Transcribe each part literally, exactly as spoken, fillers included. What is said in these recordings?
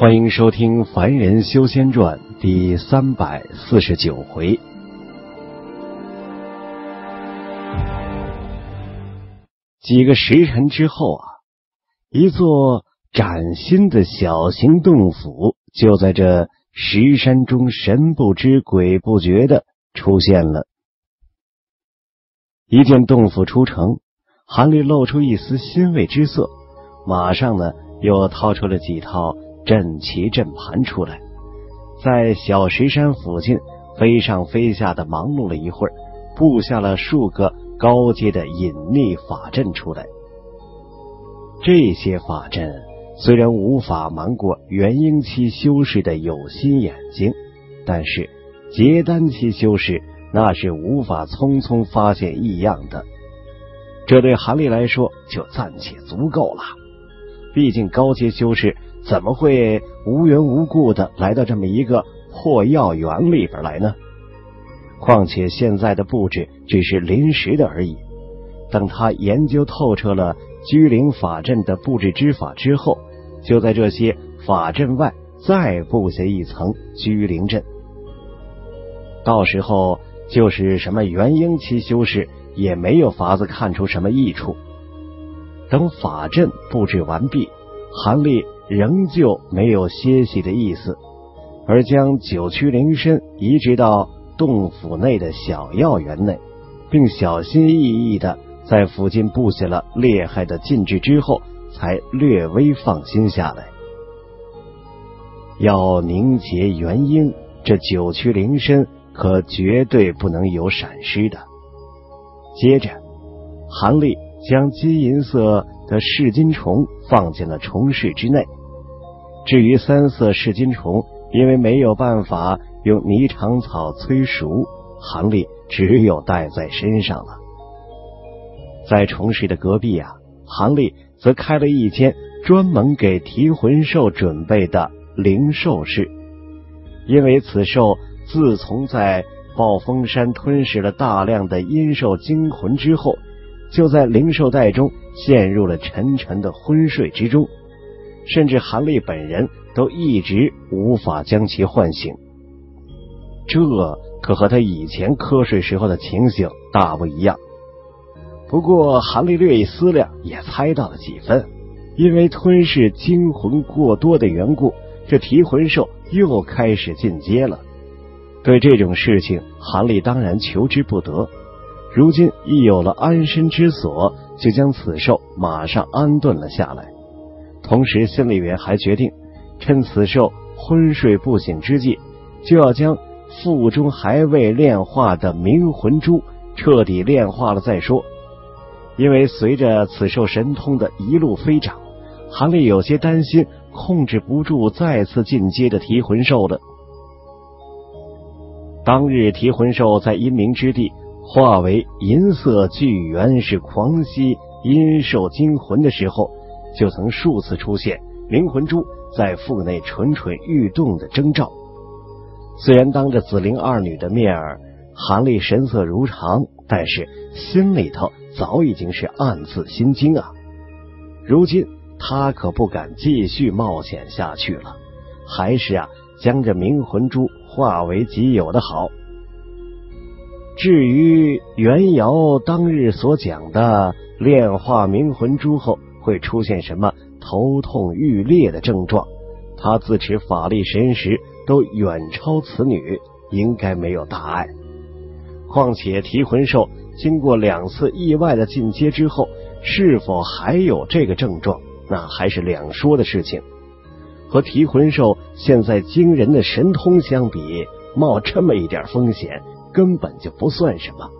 欢迎收听《凡人修仙传》第三百四十九回。几个时辰之后啊，一座崭新的小型洞府就在这石山中神不知鬼不觉的出现了。一见洞府出城，韩立露出一丝欣慰之色，马上呢又掏出了几套阵旗阵盘出来，在小石山附近飞上飞下的忙碌了一会儿，布下了数个高阶的隐匿法阵出来。这些法阵虽然无法瞒过元婴期修士的有心眼睛，但是结丹期修士那是无法匆匆发现异样的，这对韩立来说就暂且足够了。毕竟高阶修士怎么会无缘无故的来到这么一个破药园里边来呢？况且现在的布置只是临时的而已，等他研究透彻了居灵法阵的布置之法之后，就在这些法阵外再布下一层居灵阵，到时候就是什么元婴期修士也没有法子看出什么益处。等法阵布置完毕，韩立仍旧没有歇息的意思，而将九曲灵参移植到洞府内的小药园内，并小心翼翼的在附近布下了厉害的禁制之后，才略微放心下来。要凝结元婴，这九曲灵参可绝对不能有闪失的。接着韩立将金银色的噬金虫放进了虫室之内，至于三色噬金虫，因为没有办法用霓裳草催熟，韩立只有带在身上了。在虫室的隔壁啊，韩立则开了一间专门给提魂兽准备的灵兽室，因为此兽自从在暴风山吞噬了大量的阴兽精魂之后，就在灵兽袋中陷入了沉沉的昏睡之中，甚至韩立本人都一直无法将其唤醒。这可和他以前瞌睡时候的情形大不一样。不过韩立略一思量，也猜到了几分，因为吞噬精魂过多的缘故，这提魂兽又开始进阶了。对这种事情，韩立当然求之不得。如今一有了安身之所，就将此兽马上安顿了下来，同时心里面还决定趁此兽昏睡不醒之际，就要将腹中还未炼化的冥魂珠彻底炼化了再说。因为随着此兽神通的一路飞涨，韩立有些担心控制不住再次进阶的提魂兽了。当日提魂兽在阴冥之地化为银色巨猿，是狂吸阴兽精魂的时候，就曾数次出现灵魂珠在腹内蠢蠢欲动的征兆。虽然当着紫菱二女的面儿，韩立神色如常，但是心里头早已经是暗自心惊啊。如今他可不敢继续冒险下去了，还是啊将这冥魂珠化为己有的好。至于袁瑶当日所讲的炼化冥魂珠后会出现什么头痛欲裂的症状，他自持法力神识都远超此女，应该没有大碍。况且提魂兽经过两次意外的进阶之后，是否还有这个症状，那还是两说的事情。和提魂兽现在惊人的神通相比，冒这么一点风险根本就不算什么。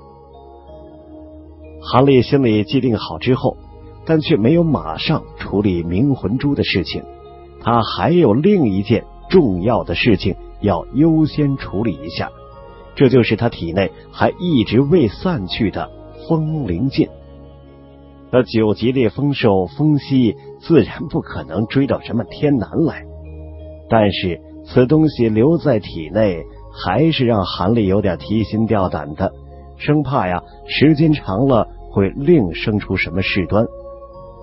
韩立心里既定好之后，但却没有马上处理冥魂珠的事情，他还有另一件重要的事情要优先处理一下，这就是他体内还一直未散去的风灵劲。那九级烈风兽风息自然不可能追到什么天南来，但是此东西留在体内还是让韩立有点提心吊胆的，生怕呀时间长了会另生出什么事端。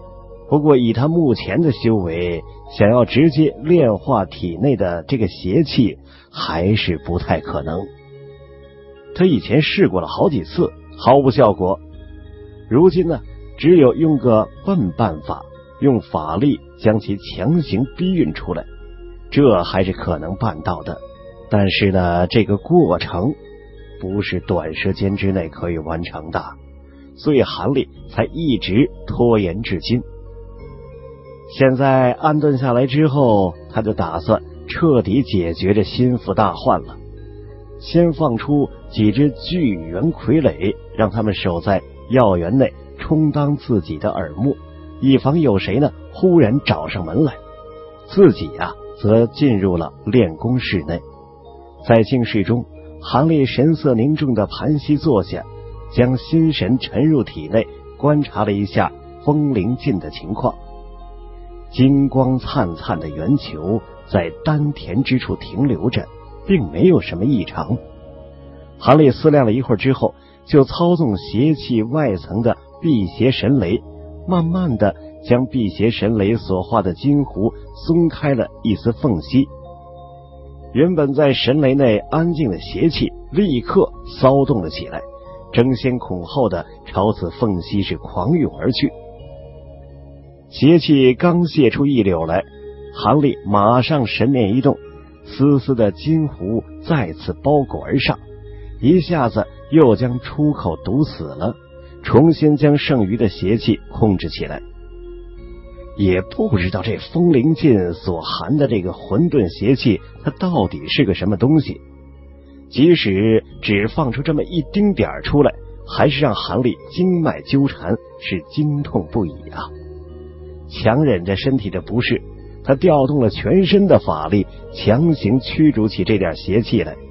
不过以他目前的修为，想要直接炼化体内的这个邪气还是不太可能。他以前试过了好几次，毫无效果。如今呢，只有用个笨办法，用法力将其强行逼运出来，这还是可能办到的。但是呢，这个过程不是短时间之内可以完成的，所以韩立才一直拖延至今。现在安顿下来之后，他就打算彻底解决这心腹大患了。先放出几只巨猿傀儡，让他们守在药园内，充当自己的耳目，以防有谁呢忽然找上门来。自己啊，则进入了练功室内。在静室中，韩立神色凝重的盘膝坐下，将心神沉入体内，观察了一下风灵镜的情况。金光灿灿的圆球在丹田之处停留着，并没有什么异常。韩立思量了一会儿之后，就操纵邪气外层的辟邪神雷，慢慢的将辟邪神雷所化的金湖松开了一丝缝隙。原本在神雷内安静的邪气立刻骚动了起来，争先恐后的朝此缝隙是狂涌而去。邪气刚泄出一绺来，韩立马上神念一动，丝丝的金湖再次包裹而上，一下子又将出口堵死了，重新将剩余的邪气控制起来。也不知道这风灵镜所含的这个混沌邪气，它到底是个什么东西。即使只放出这么一丁点儿出来，还是让韩立经脉纠缠，是惊痛不已啊！强忍着身体的不适，他调动了全身的法力，强行驱逐起这点邪气来。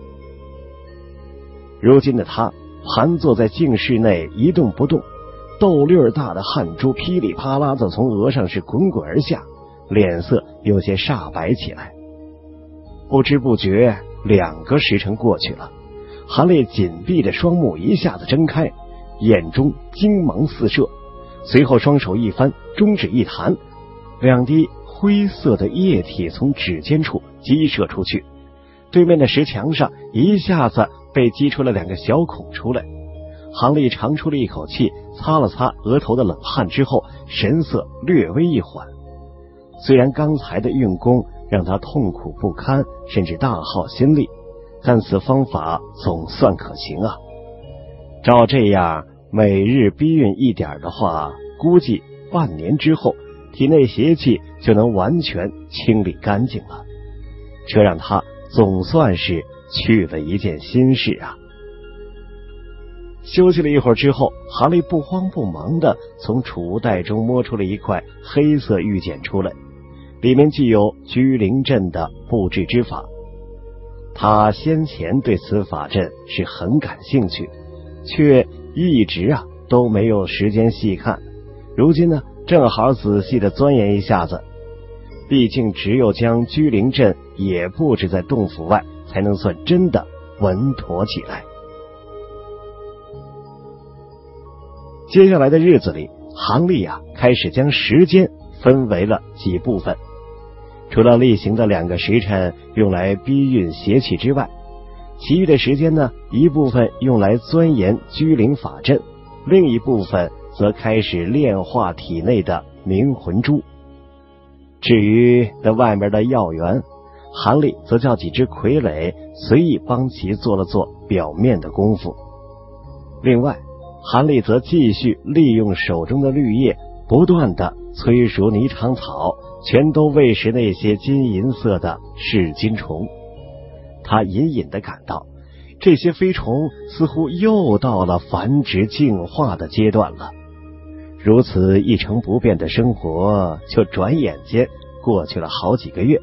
如今的他盘坐在静室内一动不动，豆粒儿大的汗珠噼里啪啦的从额上是滚滚而下，脸色有些煞白起来。不知不觉两个时辰过去了，韩立紧闭着双目一下子睁开，眼中金芒四射，随后双手一翻，中指一弹，两滴灰色的液体从指尖处激射出去，对面的石墙上一下子被击出了两个小孔出来。韩立长出了一口气，擦了擦额头的冷汗之后，神色略微一缓。虽然刚才的运功让他痛苦不堪，甚至大耗心力，但此方法总算可行啊。照这样每日逼运一点的话，估计半年之后体内邪气就能完全清理干净了。这让他总算是去了一件心事啊。休息了一会儿之后，韩立不慌不忙的从储物袋中摸出了一块黑色玉简出来，里面既有居灵阵的布置之法。他先前对此法阵是很感兴趣，却一直啊都没有时间细看，如今呢正好仔细的钻研一下子。毕竟只有将居灵阵也布置在洞府外，才能算真的稳妥起来。接下来的日子里，韩立啊开始将时间分为了几部分，除了例行的两个时辰用来逼运邪气之外，其余的时间呢，一部分用来钻研居灵法阵，另一部分则开始炼化体内的冥魂珠。至于那外面的药园，韩立则叫几只傀儡随意帮其做了做表面的功夫。另外，韩立则继续利用手中的绿叶，不断的催熟霓裳草，全都喂食那些金银色的噬金虫。他隐隐的感到，这些飞虫似乎又到了繁殖进化的阶段了。如此一成不变的生活，就转眼间过去了好几个月。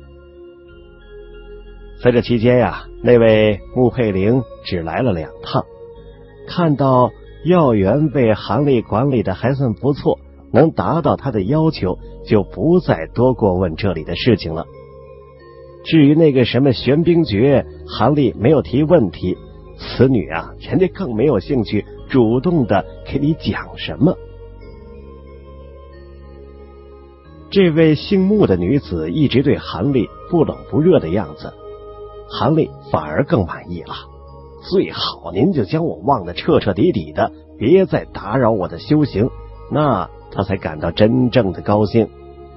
在这期间呀，那位穆佩玲只来了两趟，看到药园被韩立管理的还算不错，能达到他的要求，就不再多过问这里的事情了。至于那个什么玄冰诀，韩立没有提问题，此女啊，人家更没有兴趣主动的给你讲什么。 这位姓穆的女子一直对韩立不冷不热的样子，韩立反而更满意了。最好您就将我忘得彻彻底底的，别再打扰我的修行，那他才感到真正的高兴。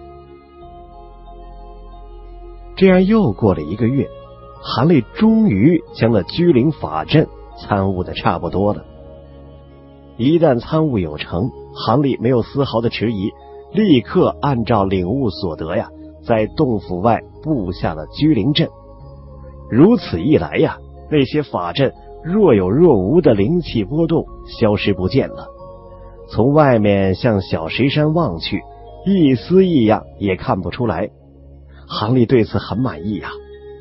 这样又过了一个月，韩立终于将那居灵法阵参悟的差不多了。一旦参悟有成，韩立没有丝毫的迟疑，立刻按照领悟所得呀，在洞府外布下了居灵阵。如此一来呀，那些法阵若有若无的灵气波动消失不见了。从外面向小石山望去，一丝异样也看不出来。韩立对此很满意啊。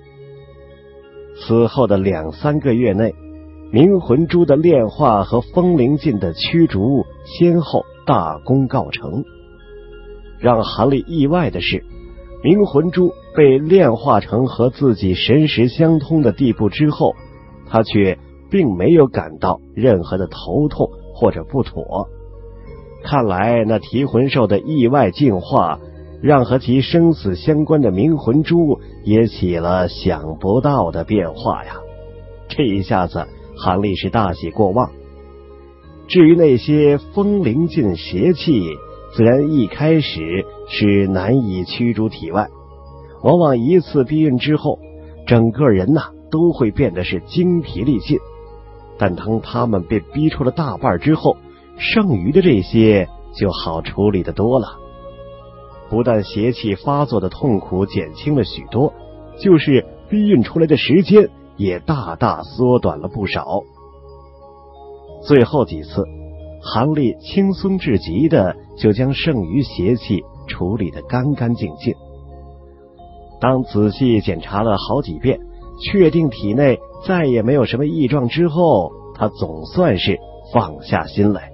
此后的两三个月内，明魂珠的炼化和风灵镜的驱逐先后大功告成。让韩立意外的是，明魂珠被炼化成和自己神识相通的地步之后，他却并没有感到任何的头痛或者不妥。看来那提魂兽的意外进化，让和其生死相关的明魂珠也起了想不到的变化呀。这一下子韩立是大喜过望。至于那些风灵镜邪气，自然一开始是难以驱逐体外，往往一次避孕之后，整个人呐、啊、都会变得是精疲力尽。但当他们被逼出了大半之后，剩余的这些就好处理得多了。不但邪气发作的痛苦减轻了许多，就是避孕出来的时间也大大缩短了不少。最后几次，韩立轻松至极的就将剩余邪气处理得干干净净。当仔细检查了好几遍，确定体内再也没有什么异状之后，他总算是放下心来。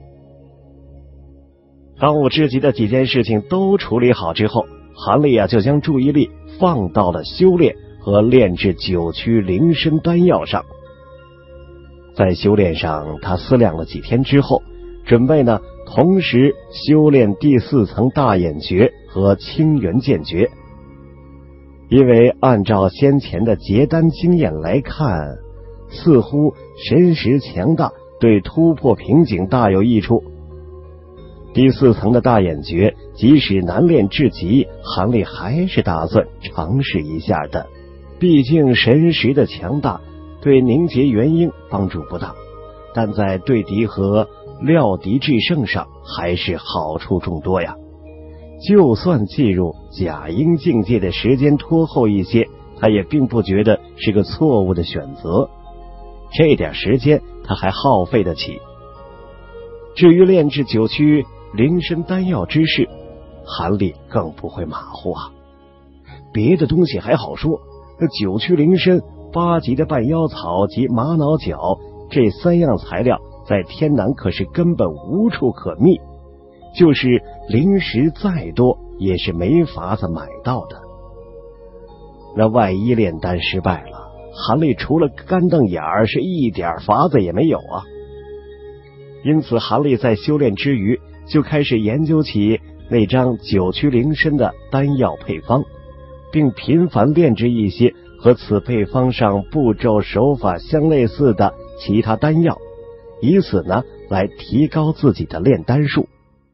当务之急的几件事情都处理好之后，韩立啊就将注意力放到了修炼和炼制九曲灵参丹药上。在修炼上，他思量了几天之后，准备呢同时修炼第四层大眼诀和清元剑诀。因为按照先前的结丹经验来看，似乎神识强大，对突破瓶颈大有益处。第四层的大眼诀即使难练至极，韩立还是打算尝试一下的。毕竟神识的强大对凝结元婴帮助不大，但在对敌和料敌制胜上还是好处众多呀。就算进入假阴境界的时间拖后一些，他也并不觉得是个错误的选择。这点时间他还耗费得起。至于炼制九曲灵参丹药之事，韩立更不会马虎啊。别的东西还好说，那九曲灵参、八级的半妖草及玛瑙角这三样材料在天南可是根本无处可觅，就是灵石再多也是没法子买到的。那万一炼丹失败了，韩立除了干瞪眼儿是一点法子也没有啊。因此韩立在修炼之余就开始研究起那张九曲灵参的丹药配方，并频繁炼制一些和此配方上步骤手法相类似的其他丹药，以此呢来提高自己的炼丹术。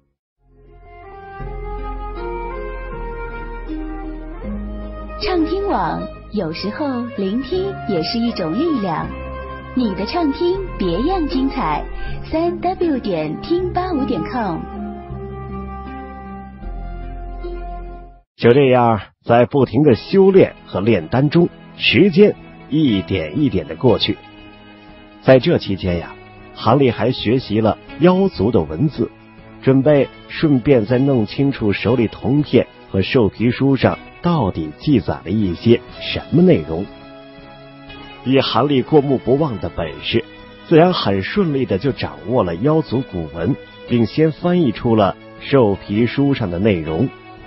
畅听网，有时候聆听也是一种力量。你的畅听别样精彩，三 w 点听八五点 com。 就这样，在不停的修炼和炼丹中，时间一点一点的过去。在这期间呀，韩立还学习了妖族的文字，准备顺便再弄清楚手里铜片和兽皮书上到底记载了一些什么内容。以韩立过目不忘的本事，自然很顺利的就掌握了妖族古文，并先翻译出了兽皮书上的内容。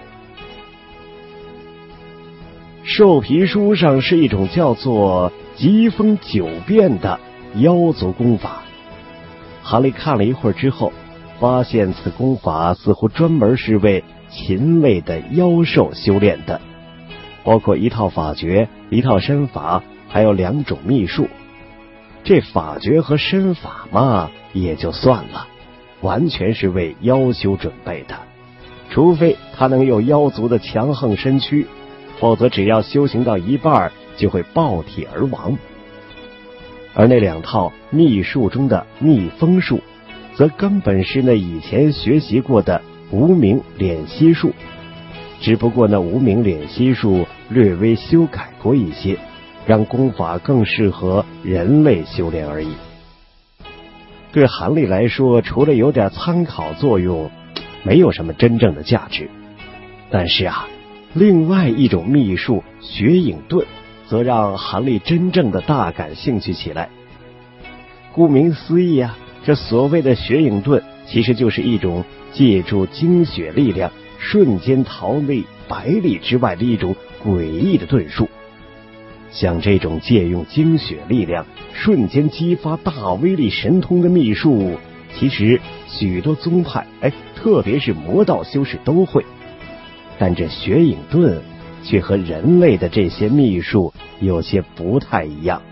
兽皮书上是一种叫做疾风九变的妖族功法。韩立看了一会儿之后，发现此功法似乎专门是为勤为的妖兽修炼的，包括一套法诀、一套身法，还有两种秘术。这法诀和身法嘛，也就算了，完全是为妖修准备的，除非他能有妖族的强横身躯，否则只要修行到一半就会爆体而亡。而那两套秘术中的秘风术，则根本是那以前学习过的无名敛息术，只不过那无名敛息术略微修改过一些，让功法更适合人类修炼而已。对韩立来说，除了有点参考作用，没有什么真正的价值。但是啊，另外一种秘术血影遁，则让韩立真正的大感兴趣起来。顾名思义啊，这所谓的血影遁，其实就是一种借助精血力量瞬间逃离百里之外的一种诡异的遁术。像这种借用精血力量瞬间激发大威力神通的秘术，其实许多宗派，哎，特别是魔道修士都会。但这血影遁却和人类的这些秘术有些不太一样。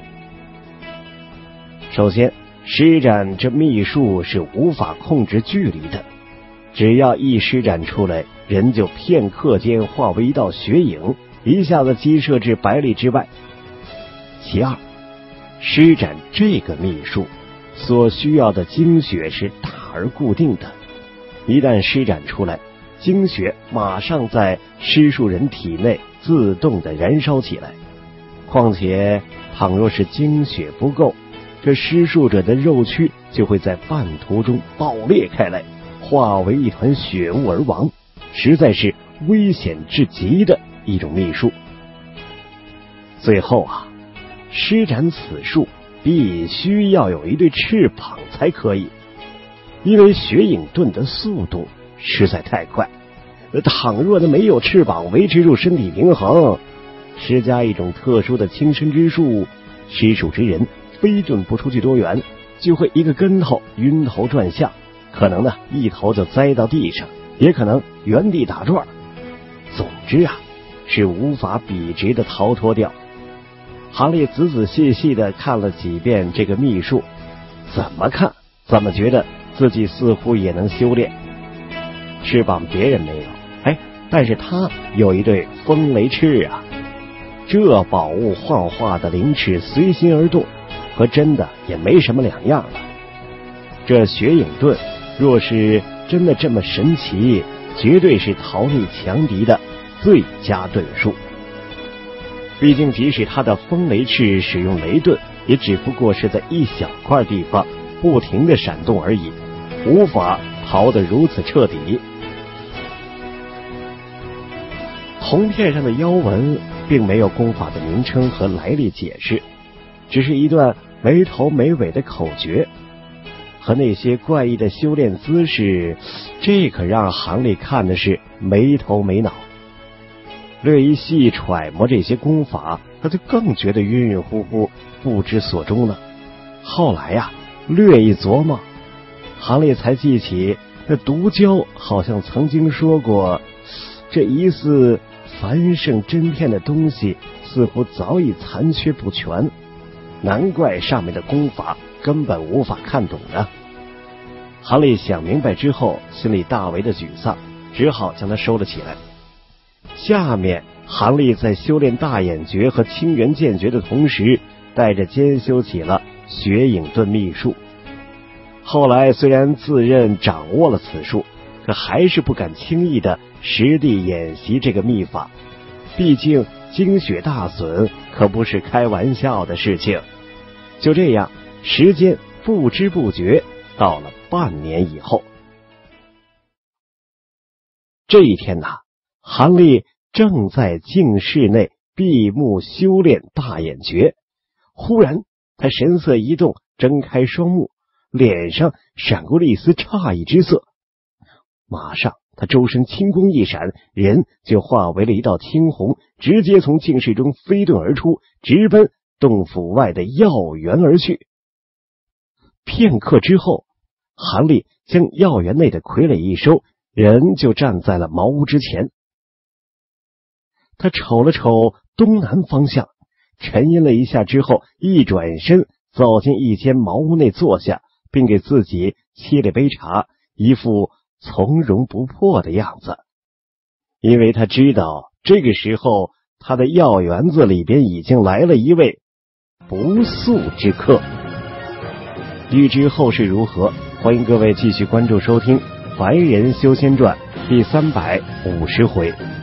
首先，施展这秘术是无法控制距离的，只要一施展出来，人就片刻间化为一道血影，一下子激射至百里之外。其二，施展这个秘术所需要的精血是大而固定的，一旦施展出来，精血马上在施术人体内自动的燃烧起来。况且倘若是精血不够，这施术者的肉躯就会在半途中爆裂开来，化为一团血雾而亡，实在是危险至极的一种秘术。最后啊，施展此术必须要有一对翅膀才可以，因为血影遁的速度实在太快，倘若呢没有翅膀维持住身体平衡，施加一种特殊的轻身之术，施术之人飞遁不出去多远，就会一个跟头晕头转向，可能呢一头就栽到地上，也可能原地打转。总之啊，是无法笔直的逃脱掉。韩立仔仔细细的看了几遍这个秘术，怎么看怎么觉得自己似乎也能修炼。翅膀别人没有，哎，但是他有一对风雷翅啊，这宝物幻化的灵翅随心而动，和真的也没什么两样了。这血影遁若是真的这么神奇，绝对是逃匿强敌的最佳遁术。毕竟即使他的风雷翅使用雷遁，也只不过是在一小块地方不停的闪动而已，无法逃得如此彻底。铜片上的妖文并没有功法的名称和来历解释，只是一段没头没尾的口诀和那些怪异的修炼姿势，这可让韩立看的是没头没脑。略一细揣摩这些功法，他就更觉得晕晕乎乎，不知所终了。后来呀、啊，略一琢磨，韩立才记起那毒蛟好像曾经说过，这疑似繁盛真片的东西似乎早已残缺不全，难怪上面的功法根本无法看懂呢。韩立想明白之后，心里大为的沮丧，只好将它收了起来。下面韩立在修炼大眼诀和清源剑诀的同时，带着兼修起了血影遁秘术。后来虽然自认掌握了此术，可还是不敢轻易的实地演习这个秘法，毕竟精血大损可不是开玩笑的事情。就这样，时间不知不觉到了半年以后。这一天呐，韩立正在静室内闭目修炼大眼诀，忽然他神色一动，睁开双目，脸上闪过了一丝诧异之色。马上他周身青光一闪，人就化为了一道青虹，直接从静室中飞遁而出，直奔洞府外的药园而去。片刻之后，韩立将药园内的傀儡一收， 人就站在了茅屋之前。他瞅了瞅东南方向，沉吟了一下之后，一转身走进一间茅屋内坐下，并给自己沏了杯茶，一副从容不迫的样子。因为他知道这个时候他的药园子里边已经来了一位不速之客。欲知后事如何，欢迎各位继续关注收听《凡人修仙传》第三百五十回。